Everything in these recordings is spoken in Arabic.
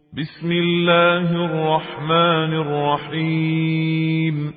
بسم الله الرحمن الرحيم.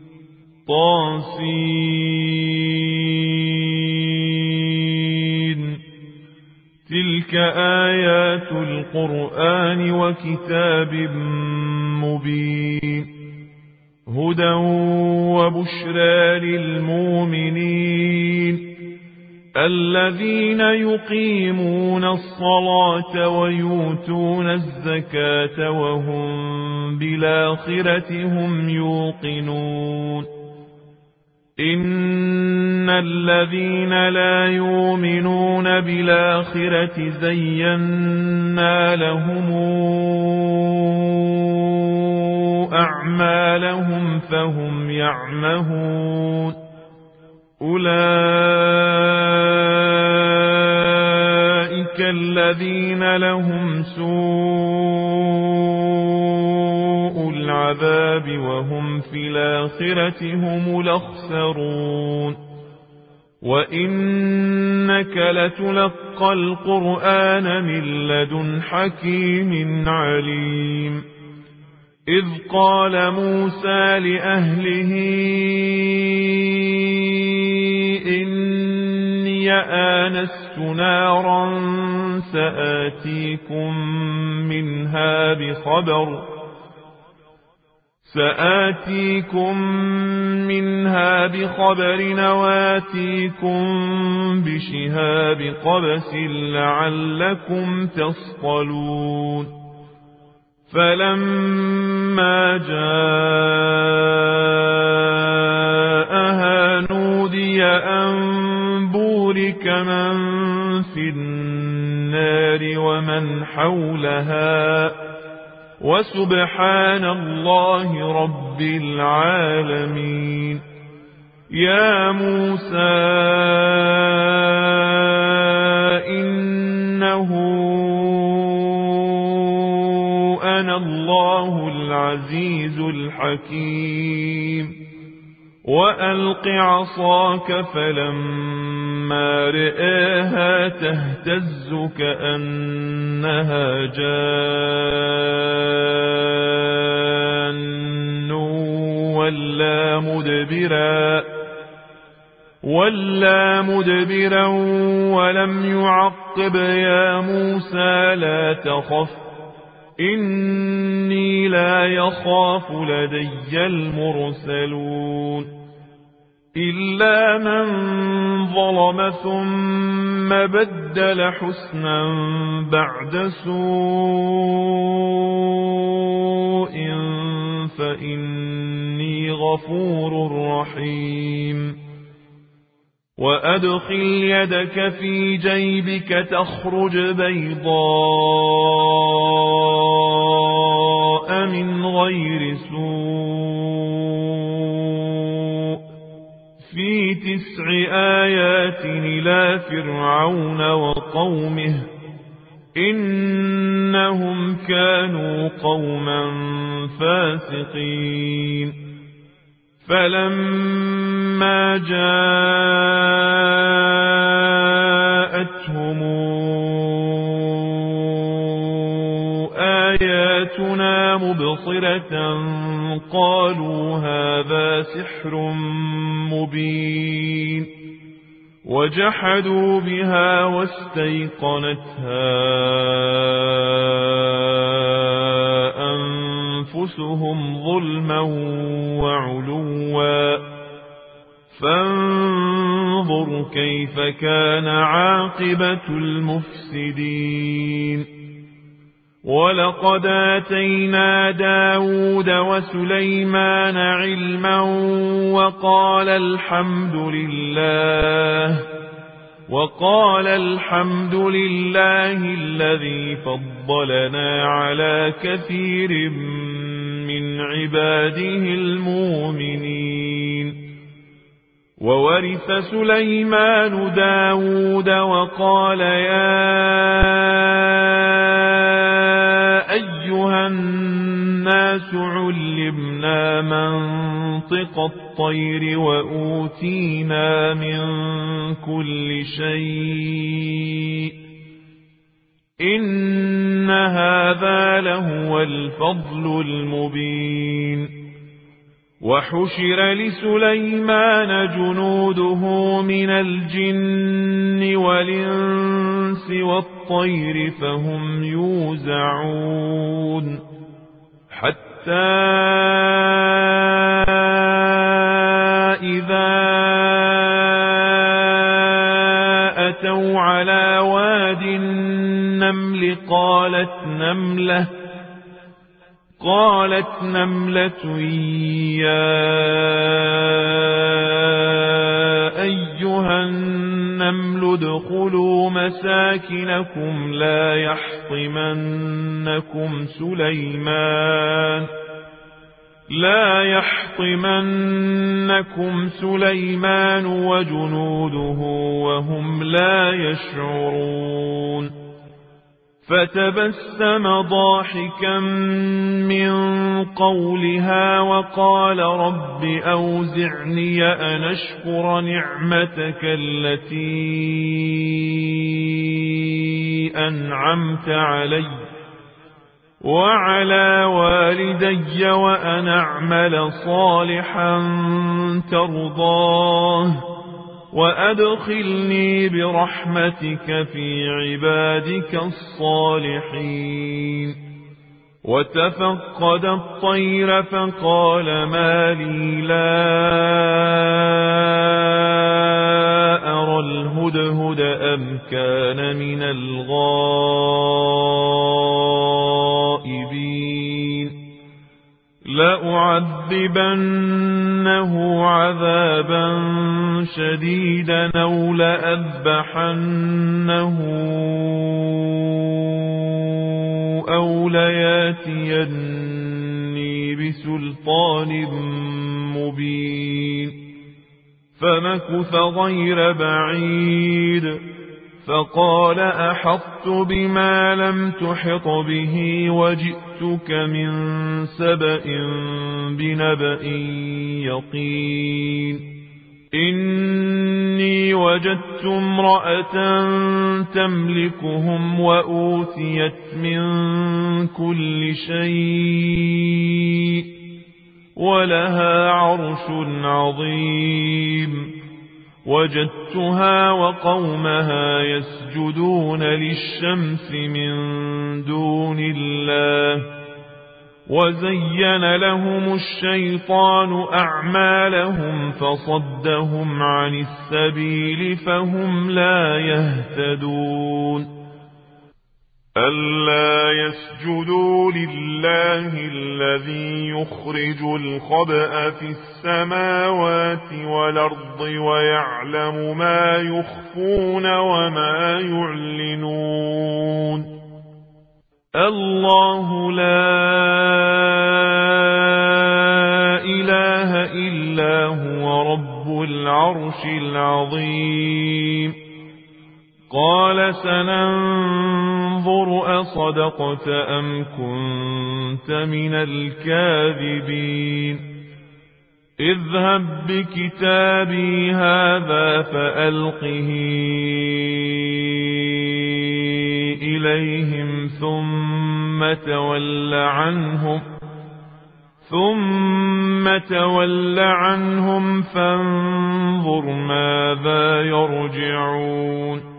طاسين. تلك آيات القرآن وكتاب مبين، هدى وبشرى للمؤمنين الذين يقيمون الصلاة ويؤتون الزكاة وهم بالآخرة هم يوقنون. إن الذين لا يؤمنون بالآخرة زينا لهم أعمالهم فهم يعمهون. أولئك الذين لهم سوء العذاب وهم في الآخرة هم الأخسرون. وإنك لتلقى القرآن من لدن حكيم عليم. إذ قال موسى لأهله إني آنست نارا سآتيكم منها بخبر وآتيكم بشهاب قبس لعلكم تصطلون. فلما جاءها نودي أن بورك من في النار ومن حولها وسبحان الله رب العالمين. يا موسى إنه أنا الله العزيز الحكيم. وألق عصاك فلما رآها تهتز كأنها جان ولا مدبرا ولم يعقب. يا موسى لا تخف إني لا يخاف لدي المرسلون. إلا من ظلم ثم بدل حسنا بعد سوء فإني غفور رحيم. وأدخل يدك في جيبك تخرج بيضاء من غير سوء في 9 آيات إلى فرعون وقومه إنهم كانوا قوما فاسقين. فلما جاءتهم آياتنا مبصرة قالوا هذا سحر مبين. وجحدوا بها واستيقنتها أنفسهم ظلما وعلوا. فانظر كيف كان عاقبة المفسدين. ولقد آتينا داود وسليمان علما وقال الحمد لله الذي فضلنا على كثير من عباده المؤمنين. وورث سليمان داود وقال يا أيها الناس علمنا منطق الطير وأوتينا من كل شيء إن هذا لهو الفضل المبين وحشر لسليمان جنوده من الجن والإنس والطير فهم يوزعون حتى إذا أتوا على واد النمل قالت نملة يا أيها النمل ادخلوا مساكنكم لا يحطمنكم سليمان وجنوده وهم لا يشعرون فتبسم ضاحكا من قولها وقال رب أوزعني أن أشكر نعمتك التي أنعمت علي وعلى والدي وأن أعمل صالحا ترضاه وأدخلني برحمتك في عبادك الصالحين وتفقد الطير فقال ما لي لا أرى الهدهد أم كان من الغائبين لأعذبنه عذابا شديدا أو لأذبحنه أو لياتيني بسلطان مبين فمكث غير بعيد فقال أحطت بما لم تحط به وجئتك من سبأ بنبأ يقين إني وجدت امرأة تملكهم وأوتيت من كل شيء ولها عرش عظيم وجدتها وقومها يسجدون للشمس من دون الله وزين لهم الشيطان أعمالهم فصدهم عن السبيل فهم لا يهتدون ألا يسجدوا لله الذي يخرج الخبأ في السماوات والأرض ويعلم ما يخفون وما يعلنون الله لا إله إلا هو رب العرش العظيم قال سننظر أصدقت أم كنت من الكاذبين اذهب بكتابي هذا فألقه إليهم ثم تول عنهم فانظر ماذا يرجعون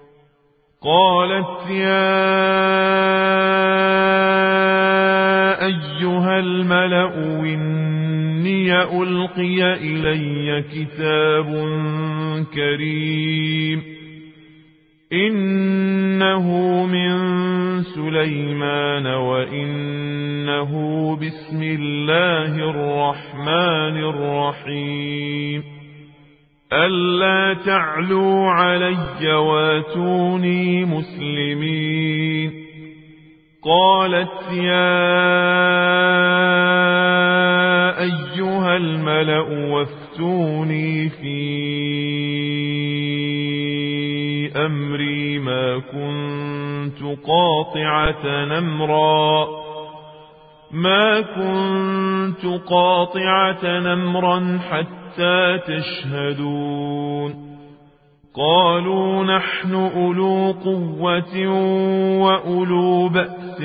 قالت يا أيها الملأ إني ألقي إلي كتاب كريم إنه من سليمان وإنه بسم الله الرحمن الرحيم ألا تعلوا علي واتوني مسلمين قالت يا أيها الملأ وافتوني في أمري ما كنت قاطعة نمرا حتى تشهدون قالوا نحن أولو قوة وأولو بأس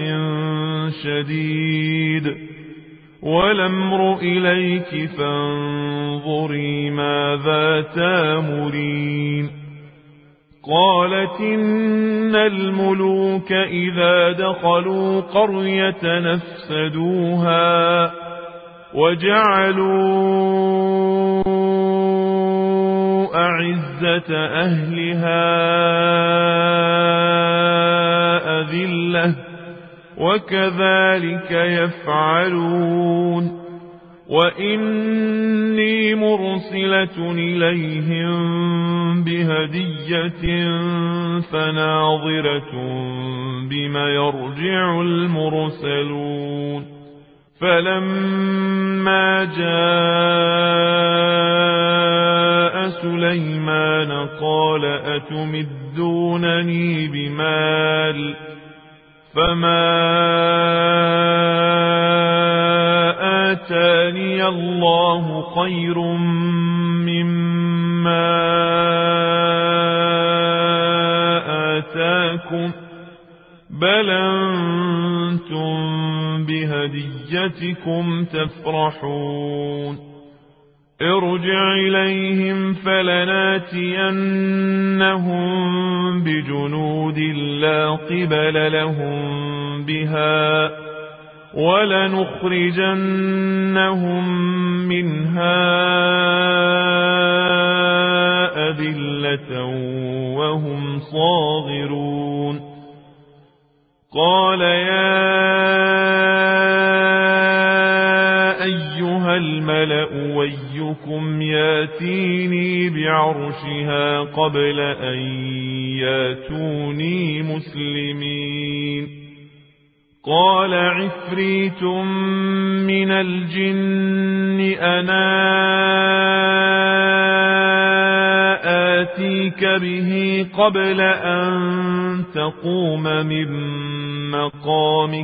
شديد والأمر إليك فانظري ماذا تامرين قالت إن الملوك إذا دخلوا قرية نفسدوها وجعلوا أعزة أهلها أذلة وكذلك يفعلون وإني مرسلة إليهم بهدية فناظرة بما يرجع المرسلون فلما جاء سليمان قال أتمدونني بمال فما آتاني الله خير مما آتاكم بل أنتم بهديتكم تفرحون ارجع إليهم فلناتينهم بجنود لا قبل لهم بها ولنخرجنهم منها أذلة وهم صاغرون قال يا أيها الملأ ويكم ياتيني بعرشها قبل أن ياتوني مسلمين قال عفريت من الجن أنا آتيك به قبل أن تقوم من مقامك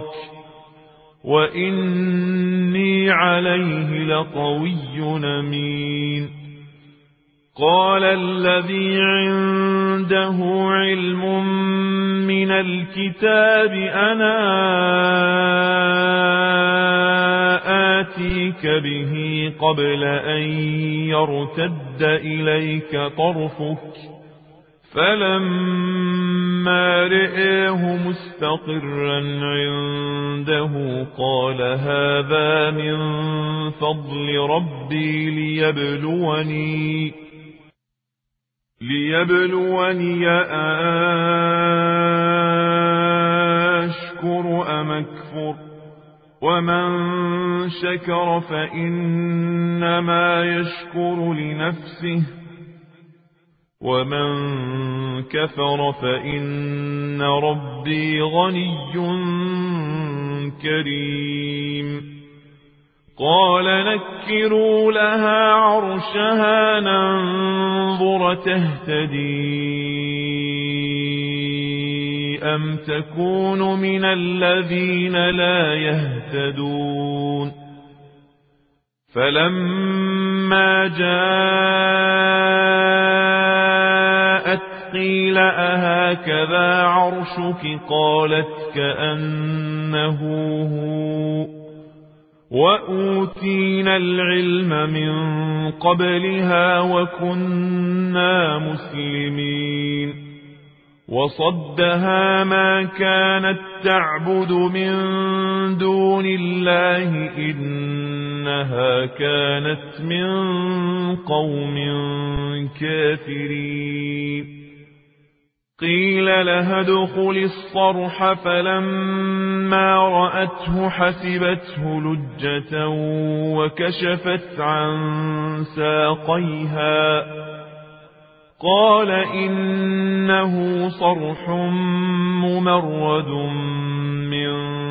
وإني عليه لقوي أمين قال الذي عنده علم من الكتاب أنا آتيك به قبل أن يرتد إليك طرفك فلما رئيه مستقرا عنده قال هذا من فضل ربي ليبلوني أشكر أم أكفر ومن شكر فإنما يشكر لنفسه ومن كفر فإن ربي غني كريم قال نكروا لها عرشها ننظر تهتدي أم تكون من الذين لا يهتدون فلما جاءت قيل أهكذا عرشك قالت كأنه هو وأوتينا العلم من قبلها وكنا مسلمين وصدها ما كانت تعبد من دون الله إنها كانت من قوم كافرين قيل لها ادخل الصرح فلما رأته حسبته لجة وكشفت عن ساقيها قال إنه صرح ممرد من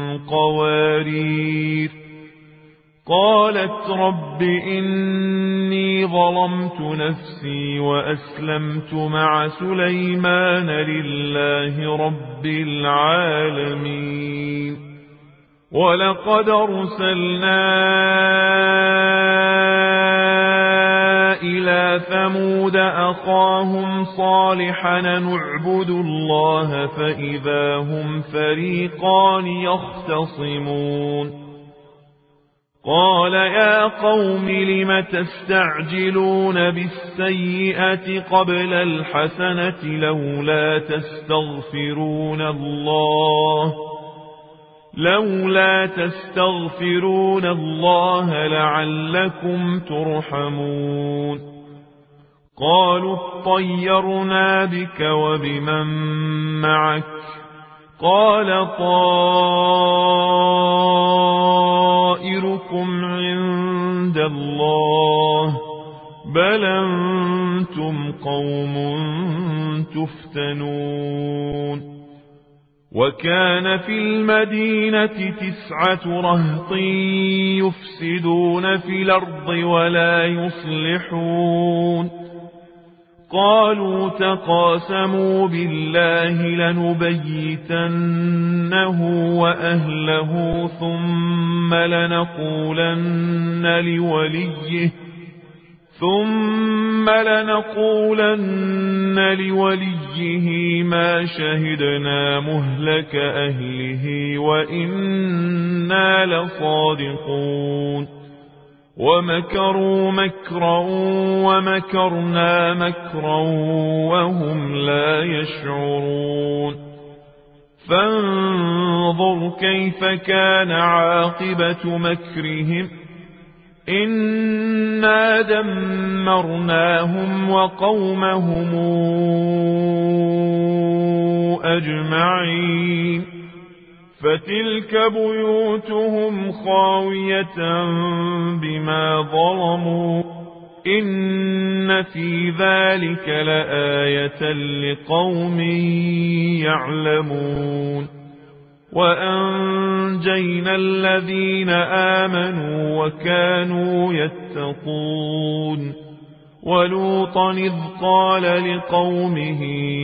قوارير قالت رب إني ظلمت نفسي وأسلمت مع سليمان لله رب العالمين ولقد أرسلنا إلى إلى ثمود أخاهم صالحا نعبد الله فإذا هم فريقان يختصمون قال يا قوم لم تستعجلون بالسيئة قبل الحسنة لولا تستغفرون الله لعلكم ترحمون قالوا اطيرنا بك وبمن معك قال طائركم عند الله بل أنتم قوم تفتنون وكان في المدينة 9 رهط يفسدون في الأرض ولا يصلحون قالوا تقاسموا بالله لنبيتنه وأهله ثم لنقولن لوليه ما شهدنا مهلك أهله وإنا لصادقون ومكروا مكرا ومكرنا مكرا وهم لا يشعرون فانظر كيف كان عاقبة مكرهم إنا دمرناهم وقومهم أجمعين فتلك بيوتهم خاوية بما ظلموا إن في ذلك لآية لقوم يعلمون وأنجينا الذين آمنوا وكانوا يتقون ولوطا إذ قال لقومه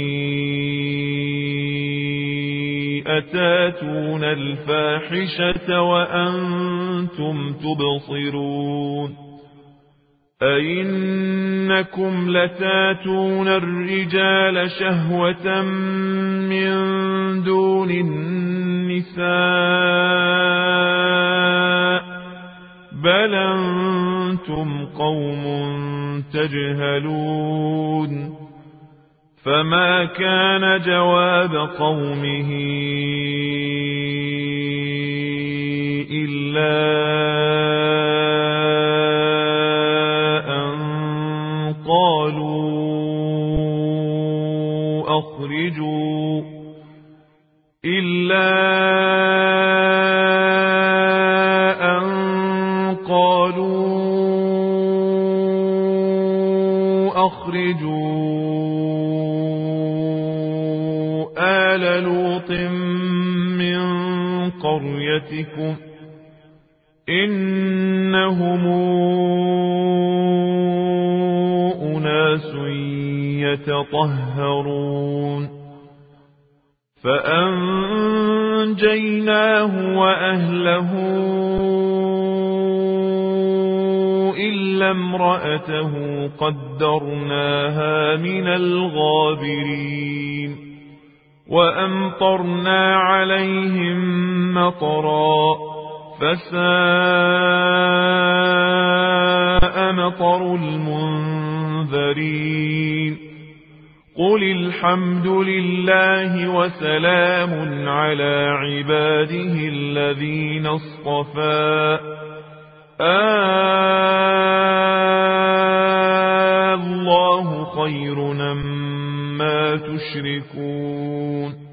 أتاتون الفاحشة وأنتم تبصرون أئنكم لتاتون الرجال شهوة من دون النساء بل أنتم قوم تجهلون فما كان جواب قومه إلا أن قالوا أخرجوا آل لوط من قريتكم إنهم أناس يتطهرون فأنجيناه وأهله إلا امرأته قدرناها من الغابرين وأمطرنا عليهم مطرا فساء مطر المنذرين قل الحمد لله وسلام على عباده الذين اصطفى الله خير أمّا تشركون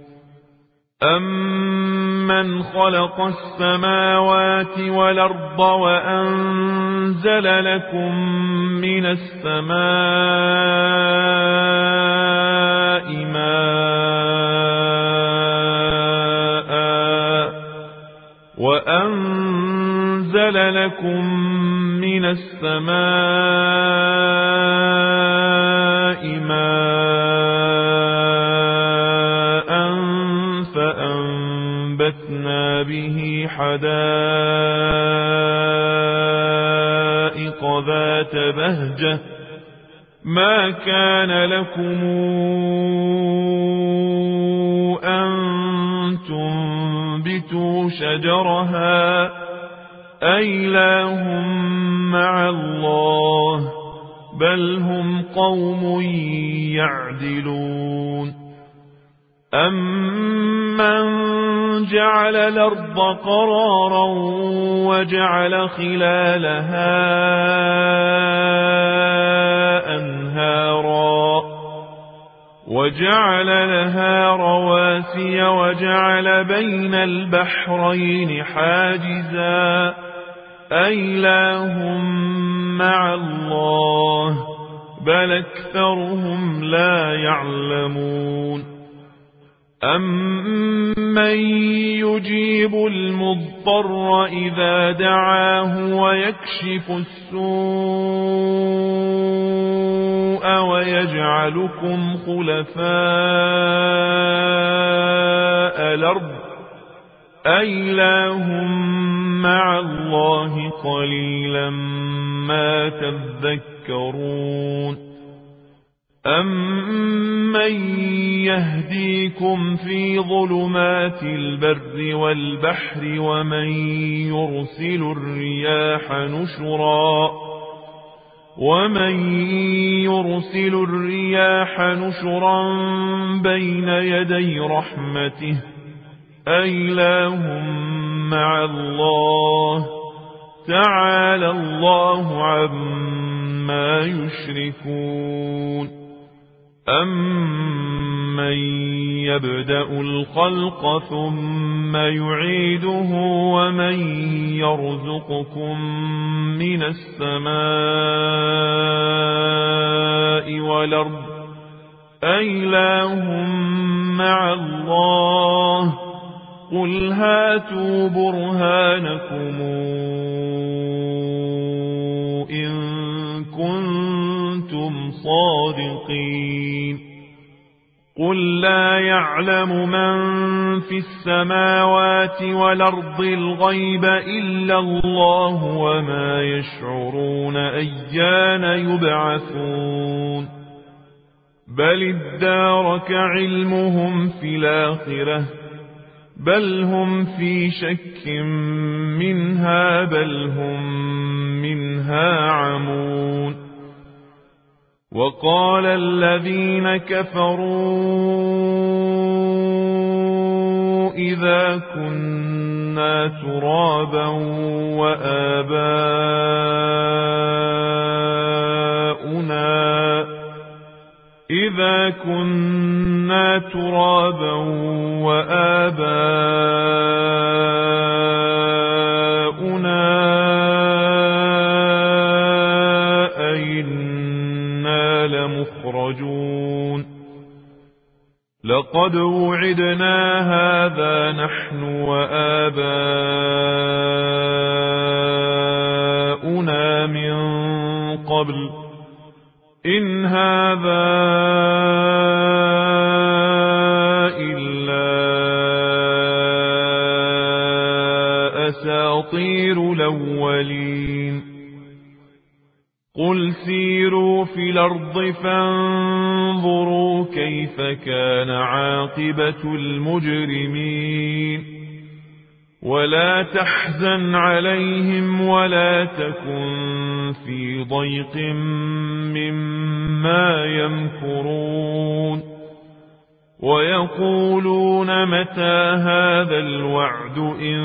أَمَّنْ خَلَقَ السَّمَاوَاتِ وَالْأَرْضَ وَأَنزَلَ لَكُم مِّنَ السَّمَاءِ مَاءً فَأَنبَتْنَا بِهِ حَدَائِقَ ذَاتَ بَهْجَةٍ ما كان لكم أن تنبتوا شجرها أإله مع الله بل هم قوم يعدلون أمن جعل الأرض قرارا وجعل خلالها أنهارا وجعل لها رواسي وجعل بين البحرين حاجزا أإله مع الله بل أكثرهم لا يعلمون أمن يجيب المضطر إذا دعاه ويكشف السوء ويجعلكم خلفاء الأرض أإله مع الله قليلا ما تذكرون أمن يهديكم في ظلمات البر والبحر ومن يرسل الرياح نشرا بين يدي رحمته أإله مع الله تعالى الله عما يشركون أمن يبدأ الخلق ثم يعيده ومن يرزقكم من السماء والأرض أإله مع الله قل هاتوا برهانكم إن كنتم صادقين قل لا يعلم من في السماوات والأرض الغيب إلا الله وما يشعرون أيان يبعثون بل ادارك علمهم في الآخرة بل هم في شك منها بل هم منها عمون وقال الذين كفروا إذا كنا ترابا وآباؤنا أئنا لمخرجون لقد وعدنا هذا نحن وآباؤنا من قبل إن هذا إلا أساطير الأولين قل سيروا في الأرض فانظروا كيف كان عاقبة المجرمين ولا تحزن عليهم ولا تكن في ضيق مما يمكرون ويقولون متى هذا الوعد إن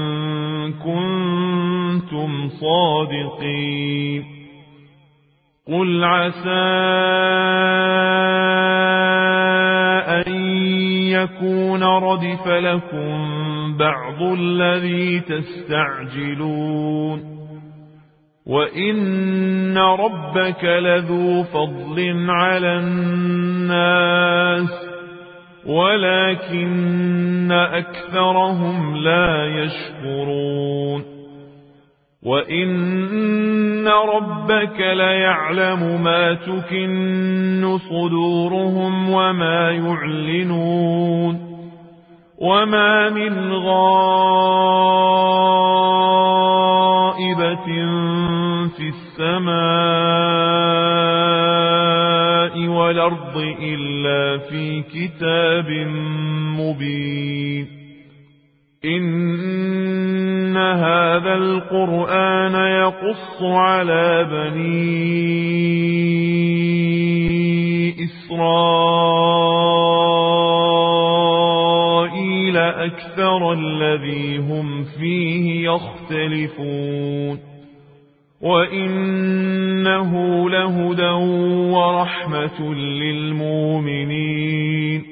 كنتم صادقين قل عسى أن يكون ردف لكم بعض الذي تستعجلون وإن ربك لذو فضل على الناس ولكن أكثرهم لا يشكرون وإن ربك ليعلم ما تكن صدورهم وما يعلنون وما من غائبة في السماء الأرض إلا في كتاب مبين إن هذا القرآن يقص على بني إسرائيل أكثر الذي هم فيه يختلفون وإنه لهدى ورحمة للمؤمنين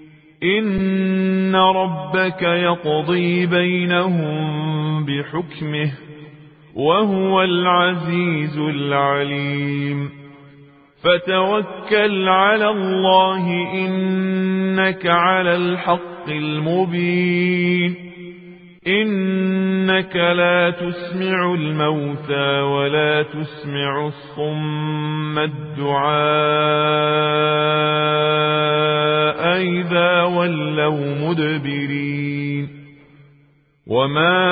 إن ربك يقضي بينهم بحكمه وهو العزيز العليم فتوكل على الله إنك على الحق المبين إنك لا تسمع الموتى ولا تسمع الصم الدعاء إذا ولوا مدبرين وما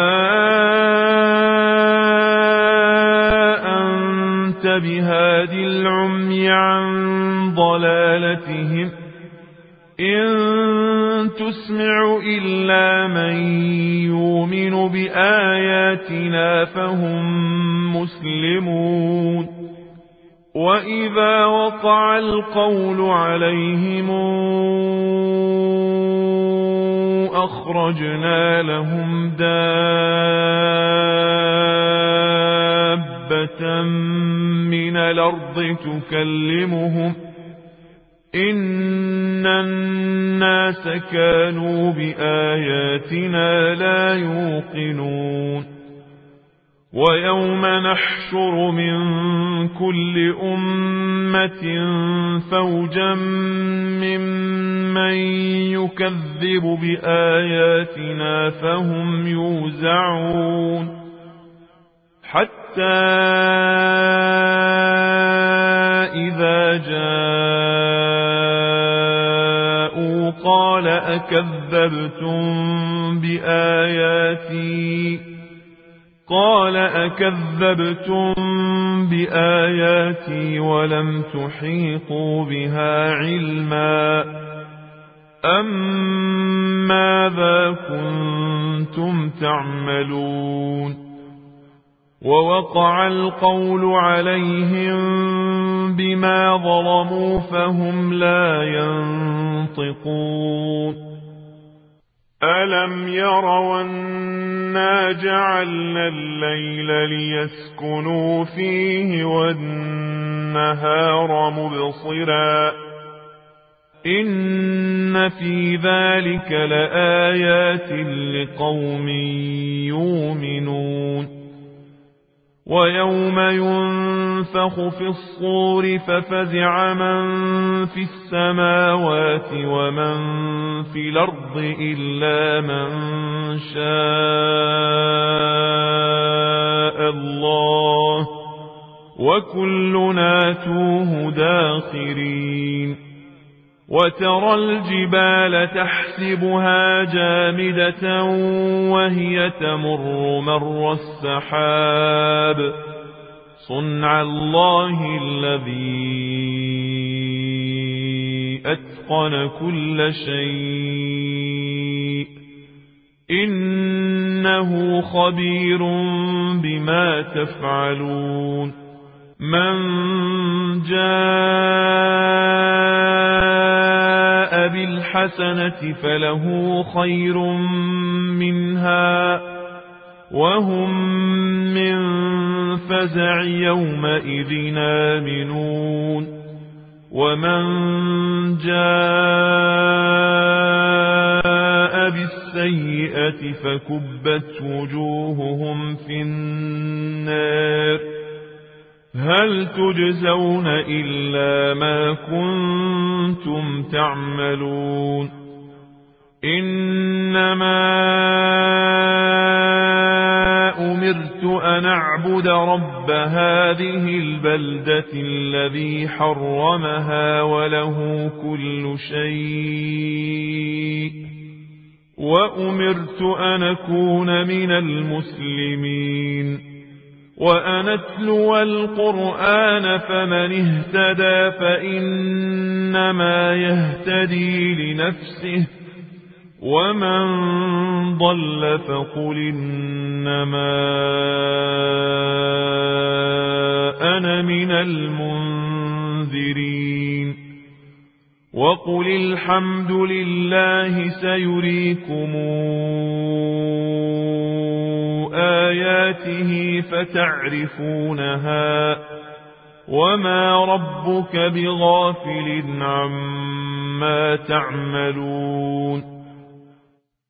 أنت بهاد العمي عن ضلالتهم إن تسمع إلا من يؤمن بآياتنا فهم مسلمون وإذا وقع القول عليهم أخرجنا لهم دابة من الأرض تكلمهم إن الناس كانوا بآياتنا لا يوقنون ويوم نحشر من كل أمة فوجا ممن يكذب بآياتنا فهم يوزعون حتى إذا جاءوا قال أكذبتم بآياتي ولم تحيطوا بها علما أم ماذا كنتم تعملون ووقع القول عليهم بما ظلموا فهم لا ينطقون ألم يروا أنا جعلنا الليل ليسكنوا فيه والنهار مبصرا إن في ذلك لآيات لقوم يؤمنون ويوم ينفخ في الصور ففزع من في السماوات ومن في الأرض إلا من شاء الله وكلنا توه داخرين وترى الجبال تحسبها جامدة وهي تمر مر السحاب صنع الله الذي أتقن كل شيء إنه خبير بما تفعلون من جاء بالحسنة فله خير منها وهم من فزع يومئذ آمنون ومن جاء بالسيئة فكبت وجوههم في النار هل تجزون إلا ما كنتم تعملون إنما أمرت أن أعبد رب هذه البلدة الذي حرمها وله كل شيء وأمرت أن أكون من المسلمين وأن أتلو القرآن فمن اهتدى فإنما يهتدي لنفسه ومن ضل فقل إنما أنا من المنذرين وقل الحمد لله سيريكم آياته فتعرفونها وما ربك بغافل عما تعملون